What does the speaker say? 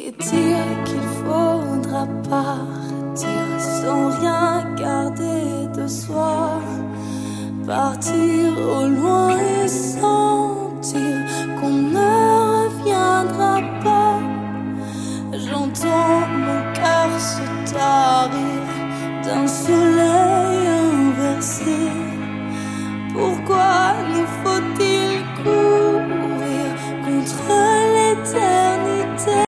et dire qu'il faudra partir sans rien garder de soi, partir au loin et sans